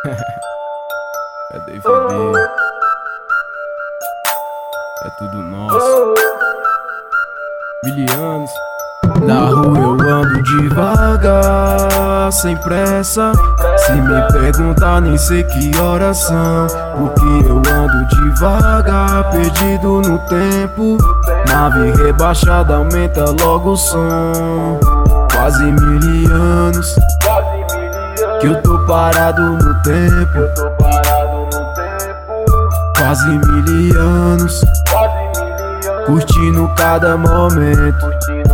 É DVD, é tudo nosso. Milianos. Na rua eu ando devagar, sem pressa. Se me perguntar nem sei que horas são, porque eu ando devagar, perdido no tempo. Nave rebaixada aumenta logo o som. Quase 1000 anos que eu tô parado no tempo. Quase 1000 anos curtindo cada momento.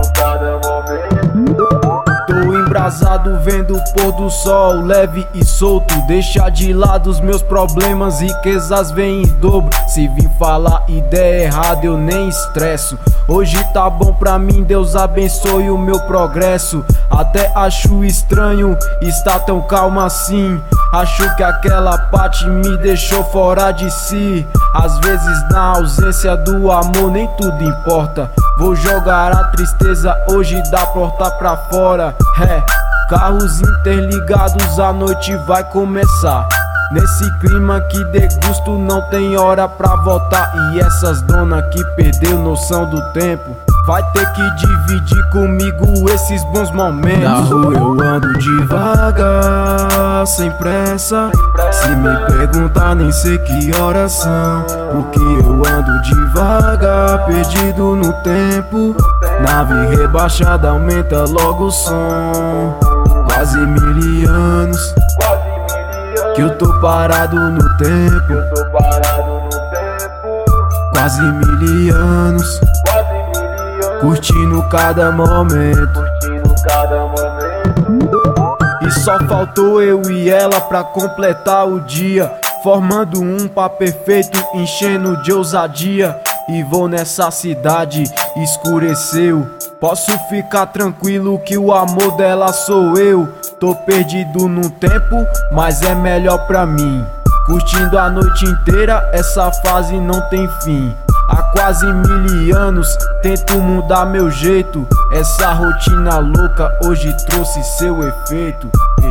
Tô embrasado vendo o pôr do sol, leve e solto. Deixa de lado os meus problemas, riquezas vêm em dobro. Se vim falar ideia errada eu nem estresso. Hoje tá bom pra mim, Deus abençoe o meu progresso. Até acho estranho estar tão calmo assim. Acho que aquela parte me deixou fora de si. Às vezes na ausência do amor nem tudo importa. Vou jogar a tristeza hoje da porta pra fora. Carros interligados, a noite vai começar. Nesse clima que degusto não tem hora pra voltar. E essas donas que perdeu noção do tempo vai ter que dividir comigo esses bons momentos. Na rua eu ando devagar, sem pressa. Se me perguntar nem sei que horas são, porque eu ando devagar, perdido no tempo. Nave rebaixada aumenta logo o som. Quase 1000 anos que eu tô parado no tempo. Quase 1000 anos curtindo cada momento. E só faltou eu e ela pra completar o dia, formando um par perfeito, enchendo de ousadia. E vou nessa cidade, escureceu. Posso ficar tranquilo que o amor dela sou eu. Tô perdido no tempo, mas é melhor pra mim. Curtindo a noite inteira, essa fase não tem fim. Há quase 1000 anos tento mudar meu jeito. Essa rotina louca hoje trouxe seu efeito.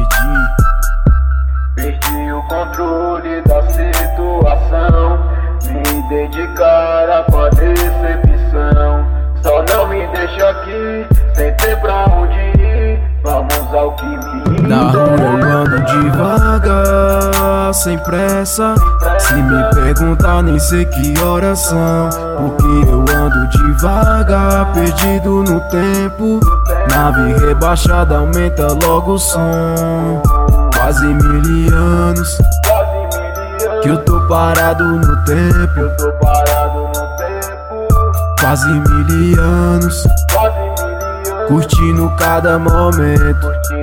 Perdi o controle da situação. Me dedicar com a decepção. Só não me deixa aqui, sem ter pra onde ir. Vamos ao que me Na rua eu ando devagar, sem pressa. Se me perguntar nem sei que horas são, porque eu ando devagar, perdido no tempo. Nave rebaixada aumenta logo o som. Quase 1000 anos que eu tô parado no tempo. Quase 1000 anos curtindo cada momento.